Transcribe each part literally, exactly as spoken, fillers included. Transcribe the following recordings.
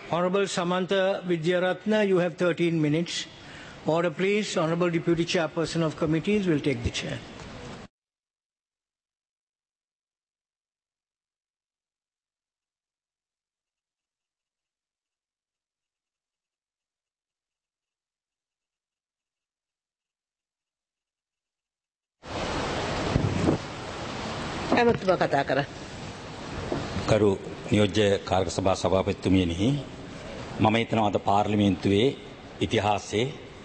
Honorable Samantha Vidyaratna, you have thirteen minutes. Order please. Honorable Deputy Chairperson of Committees will take the chair. කරු නියෝජ්‍ය කාර්ය සභා සභාපතිතුමියනි මම හිතනවා අද පාර්ලිමේන්තුවේ ඉතිහාසයේ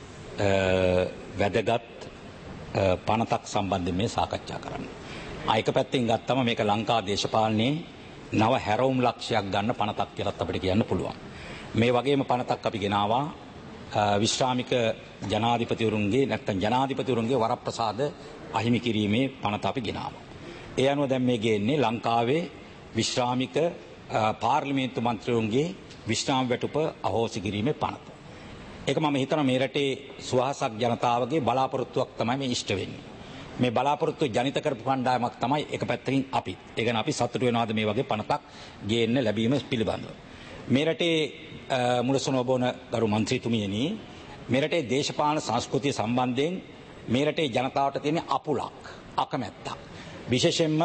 වැදගත් පනතක් සම්බන්ධයෙන් මේ සාකච්ඡා කරන්න. ආයක පැත්තෙන් ගත්තම මේක ලංකා දේශපාලනයේ නව හැරවුම් ලක්ෂයක් ගන්න පනතක් කියලා අපිට කියන්න පුළුවන්. මේ වගේම පනතක් අපි ගෙනාවා විශ්‍රාමික ජනාධිපතිවරුන්ගේ නැත්නම් ජනාධිපතිවරුන්ගේ වරප්‍රසාද අහිමි කිරීමේ පනත අපි ගෙනාවා. ඒ අනුව දැන් මේ ගේන්නේ ලංකාවේ විශ්‍රාමික පාර්ලිමේන්තු මන්ත්‍රීවරුන්ගේ විශ්‍රාම වැටුප අහෝසි කිරීමේ පනත. ඒක මම හිතනවා මේ රටේ සුවහසක් ජනතාවගේ බලාපොරොත්තුවක් තමයි මේ ඉෂ්ට වෙන්නේ. මේ බලාපොරොත්තු ජනිත කරපු කණ්ඩායමක් තමයි එක පැත්තකින් අපි. ඒ කියන්නේ අපි සතුටු වෙනවාද මේ වගේ පනතක් ගේන්න ලැබීම පිළිබඳව. මේ රටේ මුලසුනෝබෝන ගරු මන්ත්‍රීතුමියනි මේ රටේ දේශපාලන සංස්කෘතිය සම්බන්ධයෙන් මේ රටේ ජනතාවට තියෙන අපුලක් අකමැත්තක්. විශේෂයෙන්ම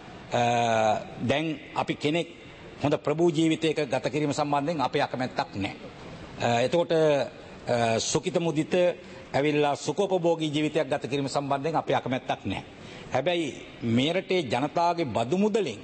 දැන් අපි කෙනෙක් හොඳ ප්‍රභූ ජීවිතයක ගත කිරීම සම්බන්ධයෙන් අපේ අකමැත්තක් නැහැ. එතකොට සුඛිත මුදිත ඇවිල්ලා සුඛෝපභෝගී ජීවිතයක් ගත කිරීම සම්බන්ධයෙන් අපේ අකමැත්තක් නැහැ. හැබැයි මේ රටේ ජනතාවගේ බදු මුදලෙන්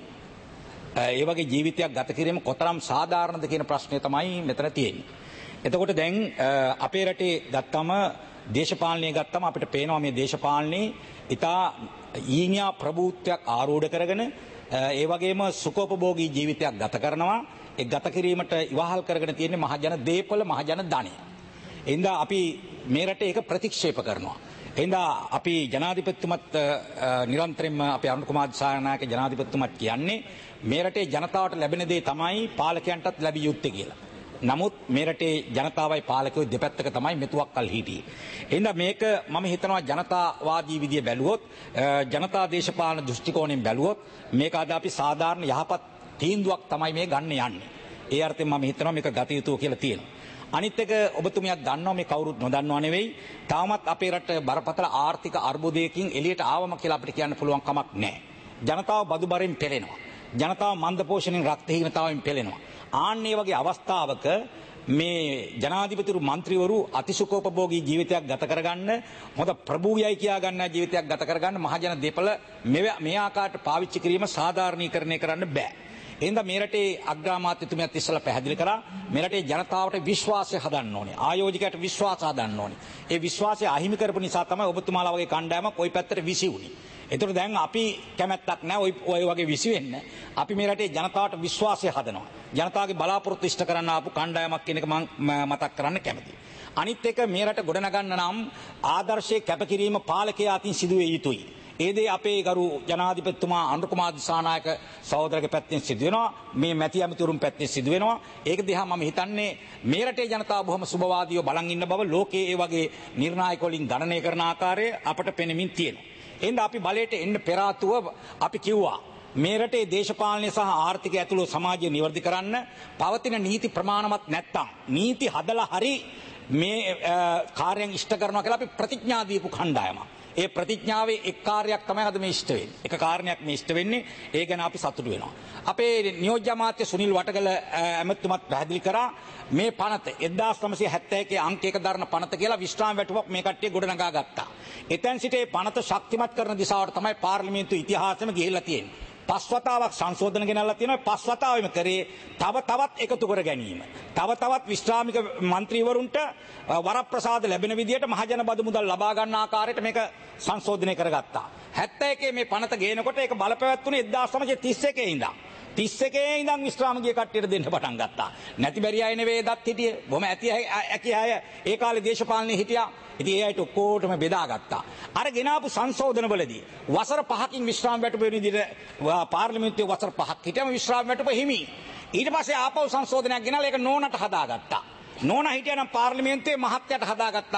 ඒ වගේ ජීවිතයක් ගත කිරීම කොතරම් සාධාරණද කියන ප්‍රශ්නය තමයි මෙතන තියෙන්නේ. එතකොට දැන් අපේ රටේ ගත්තම දේශපාලනය ගත්තම අපිට පේනවා මේ දේශපාලනේ ඉතා ඊනියා ප්‍රභූත්වයක් ආරූඪ කරගෙන ඒ වගේම සුඛෝපභෝගී ජීවිතයක් ගත කරනවා. ඒ ගත කිරීමට ඉවහල් කරගෙන තියෙන මහජන දේපල මහජන ධනය. එින්දා අපි මේ රටේ ඒක ප්‍රතික්ෂේප කරනවා. එින්දා අපි ජනාධිපතිතුමත් නිරන්තරයෙන්ම අපේ අරුණ කුමාර දිසානායක ජනාධිපතිතුමත් කියන්නේ මේ රටේ ජනතාවට ලැබෙන දේ තමයි පාලකයන්ටත් ලැබිය යුත්තේ කියලා. නමුත් මේ රටේ ජනතාවයි පාලකයෝ දෙපැත්තක තමයි මෙතුවක් කල් හිටියේ. එහෙනම් මේක මම හිතනවා ජනතාවාදී විදිය බැලුවොත් ජනතා දේශපාලන දෘෂ්ටි කෝණයෙන් බැලුවොත් මේක අද අපි සාධාරණ යහපත් තීන්දුවක් තමයි මේ ගන්න යන්නේ. ඒ අර්ථයෙන් මම හිතනවා මේක ගත යුතුය කියලා තියෙනවා. අනිත් එක ඔබතුමියක් දන්නවා මේ කවුරුත් නොදන්නව නෙවෙයි. තාමත් අපේ රට බරපතල ආර්ථික අර්බුදයකින් එළියට ආවම කියලා අපිට කියන්න පුළුවන් කමක් නැහැ. ජනතාව බදු බරෙන් පෙළෙනවා. ජනතාව මන්ද පෝෂණයෙන් රක්තහීනතාවයෙන් පෙළෙනවා. ආන්නේ වගේ අවස්ථාවක මේ ජනාධිපතිවරු මන්ත්‍රීවරු අතිසුඛෝපභෝගී ජීවිතයක් ගත කරගන්න හොඳ ප්‍රභූයයි කියා ගන්න ජීවිතයක් ගත කරගන්න මහජන දෙපළ මේ ආකාරයට පාවිච්චි කිරීම සාධාරණීකරණය කරන්න බෑ. එහෙනම් මේ රටේ අග්‍රාමාත්‍යතුමියත් ඉස්සලා පැහැදිලි කරා මේ රටේ ජනතාවට විශ්වාසය හදන්න ඕනේ. ආයෝජකයට විශ්වාස හදන්න ඕනේ. ඒ විශ්වාසය අහිමි කරපු නිසා තමයි ඔබතුමාලා වගේ කණ්ඩායමක් ওই පැත්තට විසි වුනේ. ඒතර දැන් අපි කැමැත්තක් නැහැ ඔය ඔය වගේ විසි වෙන්න. අපි මේ රටේ ජනතාවට විශ්වාසය හදනවා. ජනතාවගේ බලාපොරොත්තු ඉෂ්ට කරන්න ආපු කණ්ඩායමක් කියන එක මම මතක් කරන්න කැමතියි. අනිත් එක මේ රට ගොඩනගන්න නම් ආදර්ශයේ කැපකිරීම පාලකයා අතින් සිදුවේ යුතුයි. ඒ දේ අපේ ගරු ජනාධිපතිතුමා අනුර කුමාර දිසානායක සහෝදරගේ පැත්තෙන් සිදු වෙනවා. මේ මැති ඇමතිවරුන් පැත්තෙන් සිදු වෙනවා. ඒක දිහා මම හිතන්නේ මේ රටේ ජනතාව බොහොම සුබවාදීව බලන් ඉන්න බව ලෝකයේ ඒ වගේ නිර්ණායක වලින් ගණනය කරන ආකාරය අපට පෙනෙමින් තියෙනවා. එහෙනම් අපි බලයට එන්න පෙර ආතුව අපි කිව්වා මේ රටේ දේශපාලනය සහ ආර්ථිකය ඇතුළු සමාජය නිවැරදි කරන්න පවතින නීති ප්‍රමාණවත් නැත්තම් නීති හදලා හරි මේ කාර්යයන් ඉෂ්ට කරනවා කියලා අපි ප්‍රතිඥා දීපු කණ්ඩායමක්. ඒ ප්‍රතිඥාවේ එක් කාර්යයක් තමයි අද මේ ඉෂ්ට වෙන්නේ. එක කාරණයක් මේ ඉෂ්ට වෙන්නේ. ඒ ගැන අපි සතුටු වෙනවා. අපේ නියෝජ්‍ය අමාත්‍ය සුනිල් වටගල ඇමතුමත් පැහැදිලි කරා මේ පනත එක්දාස් නවසිය හැත්තෑ එකේ අංක එක දරන පනත කියලා විශ්‍රාම වැටුපක් මේ කට්ටිය ගොඩනගා ගත්තා. එතෙන් සිට මේ පනත ශක්තිමත් කරන දිශාවට තමයි පාර්ලිමේන්තු ඉතිහාසෙම ගිහිල්ලා තියෙන්නේ. පස් වතාවක් සංශෝධන ගෙනල්ලා තියෙනවා. පස් වතාවෙම කරේ තව තවත් එකතු කර ගැනීම. තව තවත් විශ්‍රාමික මන්ත්‍රීවරුන්ට වරප්‍රසාද ලැබෙන විදියට මහජන බදු මුදල් ලබා ගන්න ආකාරයට මේක සංශෝධනය කරගත්තා. හැත්තෑ එකේ මේ පනත ගේනකොට ඒක බලපැවැත්තුනේ එක්දාස් නවසිය තිස් එකේ ඉඳන්. තිස් එකේ ඉඳන් විශ්‍රාමිකය කට්ටියට දෙන්න පටන් ගත්තා. නැති බැරි අය නෙවෙයි දත් හිටියේ. බොහොම ඇති ඇකි අය ඒ කාලේ දේශපාලනේ හිටියා. ඉතින් ඒ අයට ඔක්කොටම බෙදාගත්තා. අර ගෙනාපු සංශෝධනවලදී වසර පහකින් විශ්‍රාම වැටුප වෙන විදිහට පාර්ලිමේන්තුවේ වසර පහක් හිටියම විශ්‍රාම වැටුප හිමි. ඊට පස්සේ ආපහු සංශෝධනයක් ගෙනල්ලා ඒක නෝනට හදාගත්තා. නෝනා හිටියනම් පාර්ලිමේන්තුවේ මහත්යට හදාගත්තා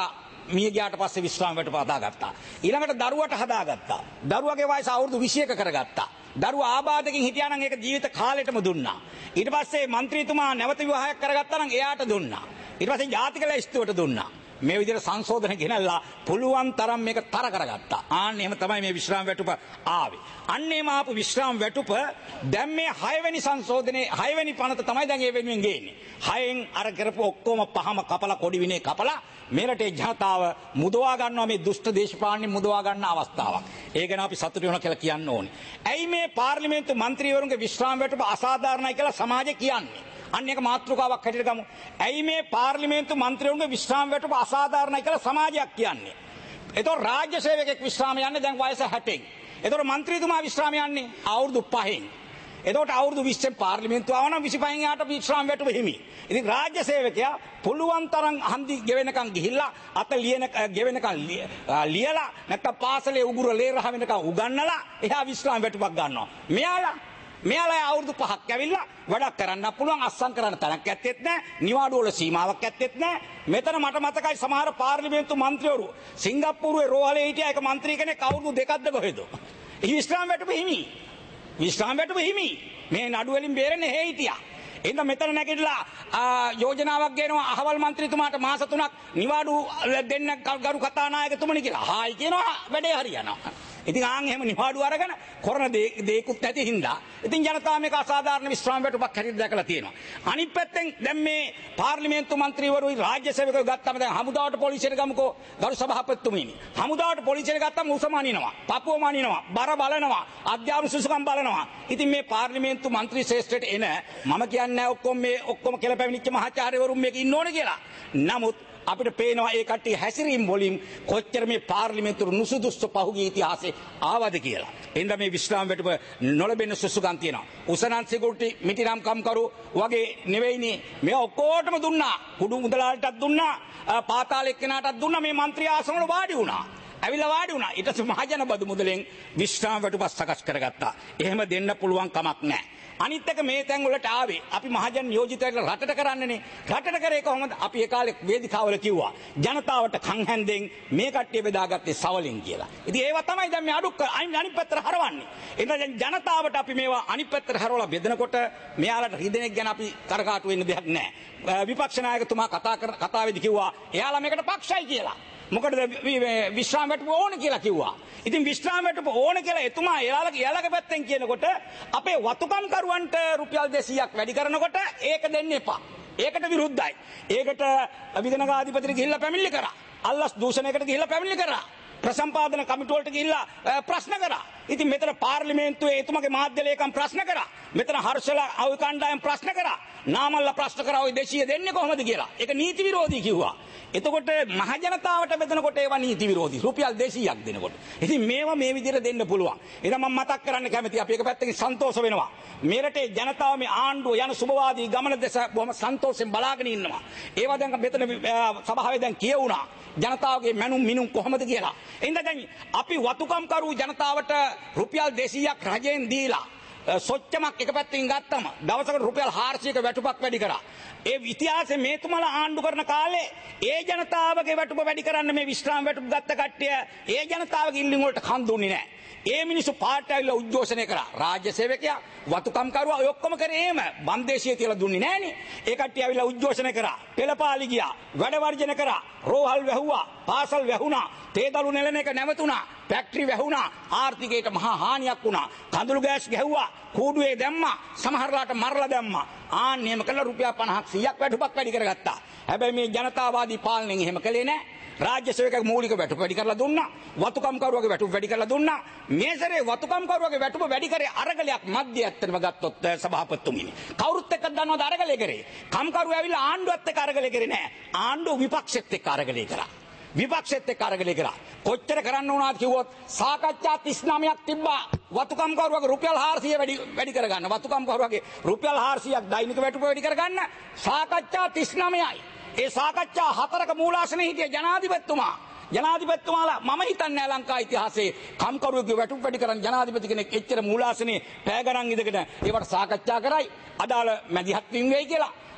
මිය ගියාට පස්සේ විශ්‍රාම වැටුප හදාගත්තා. ඊළඟට දරුවට හදාගත්තා. දරුවගේ වයස අවුරුදු විසියක කරගත්තා. දරුවා ආබාධකින් හිටියා නම් ඒක ජීවිත කාලෙටම දුන්නා. ඊට පස්සේ മന്ത്രിතුමා නැවත විවාහයක් කරගත්තා නම් එයාට දුන්නා. ඊට පස්සේ ජාතික ලැයිස්තුවට දුන්නා. මේ විදිහට සංශෝධන ගෙනල්ලා පුළුවන් තරම් මේක තර කරගත්තා. ආන්න එහෙම තමයි මේ විශ්‍රාම වැටුප ආවේ. අන්න එහෙම ආපු විශ්‍රාම වැටුප දැන් මේ හය වෙනි සංශෝධනයේ හය වෙනි පනත තමයි දැන් ඒ වෙනුවෙන් ගේන්නේ. හයෙන් අර කරපු ඔක්කොම පහම කපලා කොඩි විනේ කපලා මේ රටේ ජනතාව මුදවා ගන්නවා මේ දුෂ්ට දේශපාලනේ මුදවා ගන්න අවස්ථාවක්. ඒ ගැන අපි සතුටු වෙනවා කියලා කියන්න ඕනේ. ඇයි මේ පාර්ලිමේන්තු මන්ත්‍රීවරුන්ගේ විශ්‍රාම වැටුප අසාධාරණයි කියලා සමාජය කියන්නේ? අන්න එක මාතෘකාවක් හැටියට ගමු. ඇයි මේ පාර්ලිමේන්තු මන්ත්‍රීවරුන්ගේ විශ්‍රාම වැටුප අසාධාරණයි කියලා සමාජයක් කියන්නේ? ඒතකොට රාජ්‍ය සේවකෙක් විශ්‍රාම යන්නේ දැන් වයස හැටෙන්. ඒතකොට മന്ത്രിතුමා විශ්‍රාම යන්නේ අවුරුදු පහෙන්. එතකොට අවුරුදු විස්සෙන් පාර්ලිමේන්තුව ආවනම් විසිපහෙන් යාට විශ්‍රාම වැටුප හිමි. ඉතින් රාජ්‍ය සේවකයා පුළුවන් තරම් හන්දි ගෙවෙනකන් ගිහිල්ලා අත ලියන ගෙවෙනකන් ලියලා නැත්නම් පාසලේ උගුර ලේ රහ වෙනකන් උගන්නලා එහා විශ්‍රාම වැටුපක් ගන්නවා. මෙයාලා මෙයාලා අවුරුදු පහක් ඇවිල්ලා වැඩක් කරන්න පුළුවන් අස්සම් කරන්න තරක් ඇත්තෙත් නැහැ. නිවාඩු වල සීමාවක් ඇත්තෙත් නැහැ. මෙතන මට මතකයි සමහර පාර්ලිමේන්තු මන්ත්‍රීවරු සිංගප්පූරුවේ රෝහලේ හිටියා එක මන්ත්‍රී කෙනෙක් අවුරුදු දෙකක්ද කොහෙද. ඒ විශ්‍රාම වැටුප හිමි. විශ්‍රාම වැටුප හිමි. මේ නඩු වලින් බේරෙන්නේ හේ හිටියා. එහෙනම් මෙතන නැගිටලා යෝජනාවක් ගේනවා අහවල් മന്ത്രിතුමාට මාස තුනක් නිවාඩු දෙන්න ගරු කතානායකතුමනි කියලා. හායි කියනවා වැඩේ හරියනවා. ඉතින් ආන් එහෙම නිවාඩු අරගෙන කරන දේකුත් නැති හින්දා ඉතින් ජනතාව මේක අසාධාරණ විශ්‍රාම වැටුපක් හැටියට දැකලා තියෙනවා. අනිත් පැත්තෙන් දැන් මේ පාර්ලිමේන්තු මන්ත්‍රීවරුයි රාජ්‍ය සේවකයෝ ගත්තම දැන් හමුදාවට පොලිසියට ගමුකෝ ගරු සභාපතිතුමනි. හමුදාවට පොලිසියට ගත්තම උසම අනිනවා, පපුව මනිනවා, බර බලනවා, අධ්‍යාපන සුසුකම් බලනවා. ඉතින් මේ පාර්ලිමේන්තු මන්ත්‍රී ශ්‍රේෂ්ඨයට එන මම කියන්නේ ඔක්කොම මේ ඔක්කොම කියලා පැමිණිච්ච මහාචාර්යවරුන් මේක ඉන්න ඕනේ කියලා. නමුත් අපිට පේනවා ඒ කට්ටිය හැසිරීම් වලින් කොච්චර මේ පාර්ලිමේන්තු නුසුදුසු පහුගිය ඉතිහාසයේ ආවද කියලා. එහෙනම් මේ විශ්‍රාම වැටුප නොලබෙන සුසුකම් තියෙනවා. උසනන් සිකියුරිටි මිටිනම් කම්කරු වගේ නෙවෙයිනේ. මේ ඔක්කොටම දුන්නා. කුඩු මුදලාලටත් දුන්නා. පාතාල එක්කෙනාටත් දුන්නා. මේ മന്ത്രി ආසන වල වාඩි වුණා. ඇවිල්ලා වාඩි වුණා. ඊට පස්සේ මහජන බදු මුදලෙන් විශ්‍රාම වැටුප සකස් කරගත්තා. එහෙම දෙන්න පුළුවන් කමක් නැහැ. අනිත් එක මේ තැන් වලට ආවේ අපි මහජන නියෝජිතයන්ට රටට කරන්නනේ. රටට කරේ කොහොමද? අපි ඒ කාලේ වේදිකාවල කිව්වා ජනතාවට කන් හැන්දෙන් මේ කට්ටිය බෙදාගත්තේ සවලෙන් කියලා. ඉතින් ඒවා තමයි දැන් මේ අඩුක් අනිත් පැත්තට හරවන්නේ. එහෙනම් ජනතාවට අපි මේවා අනිත් පැත්තට හරවලා බෙදනකොට මෙයාලට රිදෙනෙක් ගැන අපි කරකාටු වෙන්න දෙයක් නැහැ. විපක්ෂ නායකතුමා කතා කර කතාවේදී කිව්වා එයාලා මේකට පක්ෂයි කියලා. මොකටද විශ්‍රාම වැටුප ඕන කියලා කිව්වා. ඉතින් විශ්‍රාම වැටුප ඕන කියලා එතුමා එයාලගේ එයාලගේ පැත්තෙන් කියනකොට අපේ වතුකම් කරුවන්ට රුපියල් දෙසීයක් වැඩි කරනකොට ඒක දෙන්න එපා. ඒකට විරුද්ධයි. ඒකට විධානකාධිපතිට ගිහිල්ලා පැමිණිලි කරා. අල්ලස් දූෂණයකට ගිහිල්ලා පැමිණිලි කරා. ප්‍රසම්පාදන කමිටුවලට ගිහිල්ලා ප්‍රශ්න කරා. ඉතින් මෙතන පාර්ලිමේන්තුවේ එතුමගේ මාධ්‍ය ලේකම් ප්‍රශ්න කරා. මෙතන හර්ෂලා අවි කණ්ඩායම් ප්‍රශ්න කරා. නාමල්ලා ප්‍රශ්න කරා ඔය දෙසිය දෙන්නේ කොහොමද කියලා. ඒක නීති විරෝධී කිව්වා. එතකොට මහ ජනතාවට බෙදනකොට ඒවා නීති විරෝධී. රුපියල් දෙසීයක් දෙනකොට. ඉතින් මේවා මේ විදිහට දෙන්න පුළුවන්. එහෙනම් මම මතක් කරන්න කැමතියි අපි එක පැත්තකින් සන්තෝෂ වෙනවා. මේ රටේ ජනතාව මේ ආණ්ඩුව යන සුබවාදී ගමන දෙස බොහොම සන්තෝෂෙන් බලාගෙන ඉන්නවා. ඒවා දැන් මෙතන සභාවේ දැන් කියවුණා. ජනතාවගේ මනුම් මිනුම් කොහොමද කියලා. එහෙනම් දැන් අපි වතුකම් කරු ජනතාවට රුපියල් දෙසීයක් රජයෙන් දීලා සොච්චමක් එක පැත්තකින් ගත්තම දවසකට රුපියල් හාරසියක වැටුපක් වැඩි කරා. ඒ ඉතිහාසයේ මේතුමලා ආණ්ඩු කරන කාලේ ඒ ජනතාවගේ වැටුප වැඩි කරන්න මේ විශ්‍රාම වැටුප ගත්ත කට්ටිය ඒ ජනතාවගේ ඉල්ලුම් වලට කන් දුන්නේ නැහැ. ඒ මිනිස්සු පාට ඇවිල්ලා උද්ඝෝෂණය කරා. රාජ්‍ය සේවකයා වතුකම් කරුවා ඔය ඔක්කොම කරේ එහෙම බන්දේශීය තියලා දුන්නේ නැහනේ. ඒ කට්ටිය ඇවිල්ලා උද්ඝෝෂණය කරා. පෙළපාලි ගියා. වැඩ වර්ජන කරා. රෝහල් වැහුවා. පාසල් වැහුණා. තේදළු නෙලන එක නැවතුණා. ෆැක්ටරි වැහුණා. ආර්ථිකයට මහා හානියක් වුණා. කඳුළු ගෑස් ගැහුවා. කූඩුවේ දැම්මා. සමහරලාට මරලා දැම්මා. ආන් එහෙම කළා රුපියල් පනහක් සීයක් වැටුපක් වැඩි කරගත්තා. හැබැයි මේ ජනතාවාදී පාලනයෙන් එහෙම කළේ නැහැ. රාජ්‍ය සේවකගේ මූලික වැටුප වැඩි කරලා දුන්නා. වතුකම් කරුවගේ වැටුප වැඩි කරලා දුන්නා. මේ සැරේ වතුකම් කරුවගේ වැටුප වැඩි කරේ අරගලයක් මැද්ද ඇත්තටම ගත්තොත් සභාපතිතුමිනි. කවුරුත් එක්ක දන්නවද අරගලේ කරේ? කම්කරුවෝ ඇවිල්ලා ආණ්ඩුවත් එක්ක අරගලේ කරේ නැහැ. ආණ්ඩුව විපක්ෂෙත් එක්ක අරගලේ කරා. විපක්ෂෙත් එක්ක අරගලේ කරා. කොච්චර කරන්න වුණාද කිව්වොත් සාකච්ඡා තිස් නවයක් තිබ්බා. වතුකම් කරුවගේ රුපියල් හාරසිය වැඩි වැඩි කරගන්න. වතුකම් කරුවගේ රුපියල් හාරසියක් දෛනික වැටුප වැඩි කරගන්න සාකච්ඡා තිස් නවයයි. ඒ සාකච්ඡා හතරක මූලාසනයේ හිටිය ජනාධිපතිතුමා ජනාධිපතිතුමාලා මම හිතන්නේ ලංකා ඉතිහාසයේ කම්කරුවෙකුගේ වැටුප් වැඩි කරන් ජනාධිපති කෙනෙක් එච්චර මූලාසනයේ පෑ ගණන් ඉඳගෙන ඒවට සාකච්ඡා කරයි අදාළ මැදිහත් වීම වෙයි කියලා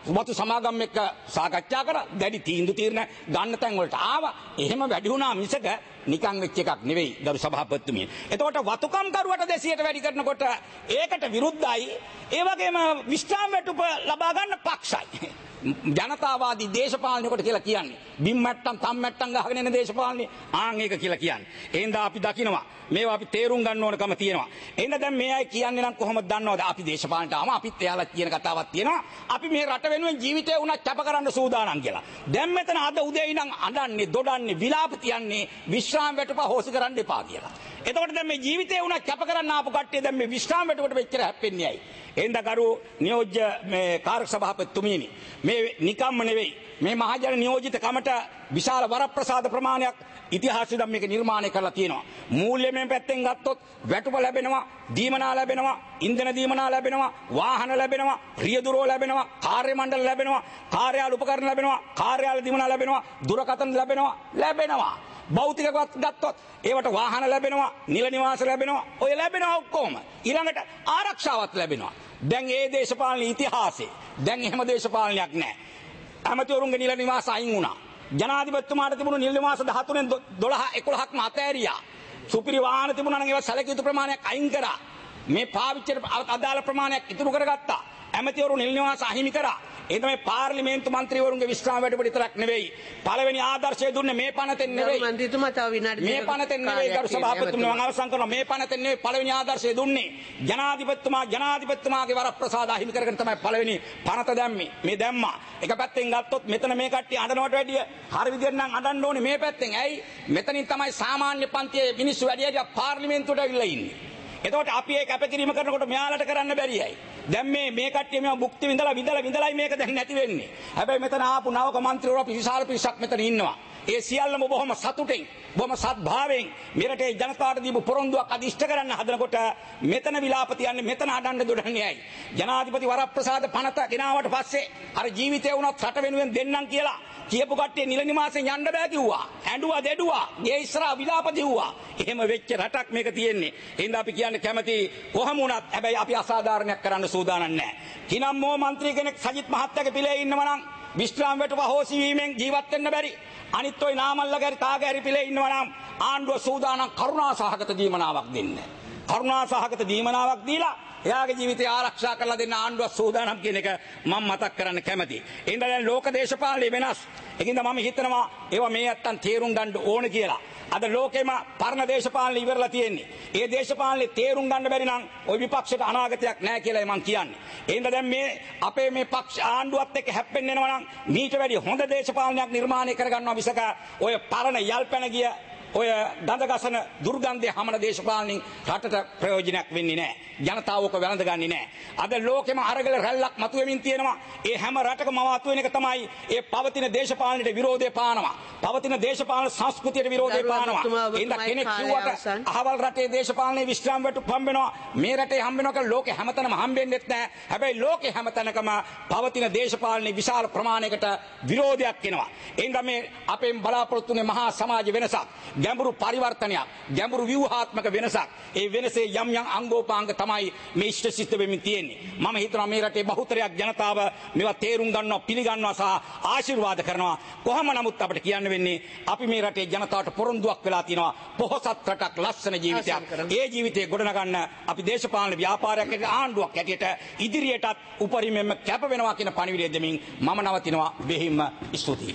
වතු සමාගම් එක්ක සාකච්ඡා කරා. දැඩි තීන්දුව తీරන ගන්න තැන් වලට ආවා. එහෙම වැඩි වුණා මිසක නිකන් වෙච්ච එකක් නෙවෙයි ගරු සභාපතිතුමිය. එතකොට වතුකම් කරුවට දෙසියට වැඩි කරනකොට ඒකට විරුද්ධයි. ඒ වගේම විශ්‍රාම වැටුප ලබා ගන්න පක්ෂයි. ජනතාවාදී දේශපාලනයකට කියලා කියන්නේ බිම් මට්ටම් තම් මට්ටම් ගහගෙන එන දේශපාලනේ ආන් ඒක කියලා කියන්නේ. එහෙනම් අපි දකිනවා මේවා අපි තේරුම් ගන්න ඕනකම තියෙනවා. එහෙනම් දැන් මේ අය කියන්නේ නම් කොහොමද දන්නවද? අපි දේශපාලනට ආවම අපිත් එයාලා කියන කතාවක් තියෙනවා. අපි මේ රට වෙනුවෙන් ජීවිතය උනත් කැප කරන්න සූදානම් කියලා. දැන් මෙතන අද උදේ ඉඳන් අඬන්නේ දොඩන්නේ විලාප තියන්නේ විශ්‍රාම වැටුප හොසි කරන්න එපා කියලා. එතකොට දැන් මේ ජීවිතය උනත් කැප කරන්න ආපු කට්ටිය දැන් මේ විශ්‍රාම වැටුපට වෙච්චර හැප්පෙන්නේ ඇයි? එහෙනම් ගරු නියෝජ්‍ය මේ කාර්ය සභාපතිතුමියනි මේ නිකම්ම නෙවෙයි මේ මහජන නියෝජිත කමට විශාල වරප්‍රසාද ප්‍රමාණයක් ඉතිහාසයෙන් මේක නිර්මාණය කරලා තියෙනවා. මූල්‍යමය පැත්තෙන් ගත්තොත් වැටුප ලැබෙනවා, දීමනා ලැබෙනවා, ඉන්ධන දීමනා ලැබෙනවා, වාහන ලැබෙනවා, රියදුරෝ ලැබෙනවා, කාර්ය මණ්ඩල ලැබෙනවා, කාර්යාල උපකරණ ලැබෙනවා, කාර්යාල දීමනා ලැබෙනවා, දුරකථන ලැබෙනවා ලැබෙනවා. භෞතිකවත් ගත්තොත් ඒවට වාහන ලැබෙනවා, නිල නිවාස ලැබෙනවා, ඔය ලැබෙනවා ඔක්කොම. ඊළඟට ආරක්ෂාවත් ලැබෙනවා. දැන් ඒ දේශපාලන ඉතිහාසයේ දැන් එහෙම දේශපාලනයක් නැහැ. ඇමතිවරුන්ගේ නිල නිවාස අයින් වුණා. ජනාධිපතිතුමාට තිබුණු නිල නිවාස දහතුනෙන් දොළහ එකොළහක්ම අතෑරියා. සුපිරි වාහන තිබුණා නම් ඒවා සැලකිය යුතු ප්‍රමාණයක් අයින් කරා. මේ පාවිච්චියට අදාළ ප්‍රමාණයක් ඉතුරු කරගත්තා. ඇමතිවරු නිල නිවාස අහිමි කරා. ඒ තමයි පාර්ලිමේන්තු මන්ත්‍රීවරුන්ගේ විශ්‍රාම වැඩපොළ විතරක් නෙවෙයි. පළවෙනි ආදර්ශය දුන්නේ මේ පනතෙන් නෙවෙයි. මන්ත්‍රීතුමා තව විනාඩි මේ පනතෙන් නෙවෙයි ගරු සභාපතිතුමා මම අවසන් කරනවා. මේ පනතෙන් නෙවෙයි පළවෙනි ආදර්ශය දුන්නේ. ජනාධිපතිතුමා ජනාධිපතිතුමාගේ වරප්‍රසාද අහිමි කරගෙන තමයි පළවෙනි පනත දැම්මේ. මේ දැම්මා. එක පැත්තෙන් ගත්තොත් මෙතන මේ කට්ටිය අඬනවට වැඩිය හරි විදියට නම් අඬන්න ඕනේ මේ පැත්තෙන්. ඇයි? මෙතනින් තමයි සාමාන්‍ය පන්තියේ මිනිස්සු වැඩිය පාර්ලිමේන්තුවට ඇවිල්ලා ඉන්නේ. එතකොට අපි ඒක කැපකිරීම කරනකොට මෙයාලට කරන්න බැරියයි. දැන් මේ මේ කට්ටිය මේව මුක්ති විඳලා විඳලා විඳලායි මේක දැන් නැති වෙන්නේ. හැබැයි මෙතන ආපු නවක മന്ത്രിවරු අපි විශාල පිරිසක් මෙතන ඉන්නවා. ඒ සියල්ලම බොහොම සතුටින් බොහොම සත්භාවයෙන් මෙරටේ ජනතාවට දීපු පොරොන්දුවක් අදිෂ්ඨ කරන්න හදනකොට මෙතන විලාප තියන්නේ මෙතන අඬන්න දොඩන්නේ ඇයි? ජනාධිපති වරප්‍රසාද පනත ගෙනාවට පස්සේ අර ජීවිතය වුණත් රට වෙනුවෙන් දෙන්නම් කියලා කියපු කට්ටිය නිල නිවාසෙන් යන්න බෑ කිව්වා. ඇඬුවා දෙඩුවා. ගේ ඉස්සරහා විලාප දිව්වා. එහෙම වෙච්ච රටක් මේක තියෙන්නේ. එහෙනම් අපි කියන්නේ කැමති කොහම වුණත් හැබැයි අපි අසාධාරණයක් කරන්න සූදානම් නැහැ. කිනම් මෝ മന്ത്രി කෙනෙක් සජිත් මහත්තයාගේ පිළේ ඉන්නවා නම් විශ්‍රාම වැටුප හොසි වීමෙන් ජීවත් වෙන්න බැරි. අනිත් ඔය නාමල්ලගේ තාගේ හරි පිළේ ඉන්නවා නම් ආණ්ඩුව සූදානම් කරුණා සහගත දීමනාවක් දෙන්න. කරුණා සහගත දීමනාවක් දීලා එයාගේ ජීවිතය ආරක්ෂා කරලා දෙන්න ආණ්ඩුව සූදානම් කියන එක මම මතක් කරන්න කැමතියි. එහෙනම් දැන් ලෝක දේශපාලනය වෙනස්. ඒකින්ද මම හිතනවා ඒවා මේ නැත්තම් තේරුම් ගන්න ඕන කියලා. අද ලෝකෙම පරණ දේශපාලන ඉවරලා තියෙන්නේ. ඒ දේශපාලනේ තේරුම් ගන්න බැරි නම් ওই විපක්ෂයට අනාගතයක් නැහැ කියලායි මම කියන්නේ. එහෙනම් දැන් මේ අපේ මේ පක්ෂ ආණ්ඩුවත් එක්ක හැප්පෙන්න එනවා නම් මීට වැඩි හොඳ දේශපාලනයක් නිර්මාණය කරගන්නවා මිසක ඔය පරණ යල්පැන ගිය ඔය ගඳගසන දුර්ගන්ධය හමන දේශපාලනින් රටට ප්‍රයෝජනයක් වෙන්නේ නැහැ. ජනතාව ඔක වැළඳගන්නේ නැහැ. අද ලෝකෙම අරගල රැල්ලක් මතුවෙමින් තියෙනවා. ඒ හැම රටකම මතුවෙන එක තමයි ඒ පවතින දේශපාලනයට විරෝධය පානවා. පවතින දේශපාලන සංස්කෘතියට විරෝධය පානවා. එහෙනම් කෙනෙක් කිව්වට අහවල් රටේ දේශපාලනයේ විශ්‍රාම වැටුප් හම්බෙනවා. මේ රටේ හම්බෙනවා කියලා ලෝකෙ හැමතැනම හම්බෙන්නෙත් නැහැ. හැබැයි ලෝකෙ හැමතැනකම පවතින දේශපාලනයේ විශාල ප්‍රමාණයකට විරෝධයක් එනවා. එහෙනම් මේ අපෙන් බලාපොරොත්තු වෙන මහා සමාජ වෙනසක් ගැඹුරු පරිවර්තනයක් ගැඹුරු ව්‍යුහාත්මක වෙනසක් ඒ වෙනසේ යම් යම් අංගෝපාංග තමයි මේ ඉෂ්ට සිද්ධ වෙමින් තියෙන්නේ. මම හිතනවා මේ රටේ බහුතරයක් ජනතාව මේවා තේරුම් ගන්නවා පිළිගන්නවා සහ ආශිර්වාද කරනවා. කොහොම නමුත් අපිට කියන්න වෙන්නේ අපි මේ රටේ ජනතාවට පොරොන්දුවක් වෙලා තියෙනවා පොහොසත් රටක් ලස්සන ජීවිතයක්. ඒ ජීවිතේ ගොඩනගන්න අපි දේශපාලන ව්‍යාපාරයක් ආණ්ඩුවක් හැටියට ඉදිරියටත් උපරිමයෙන්ම කැප වෙනවා කියන පණිවිඩය දෙමින් මම නවතිනවා. බෙහිම්ම ස්තුතියි.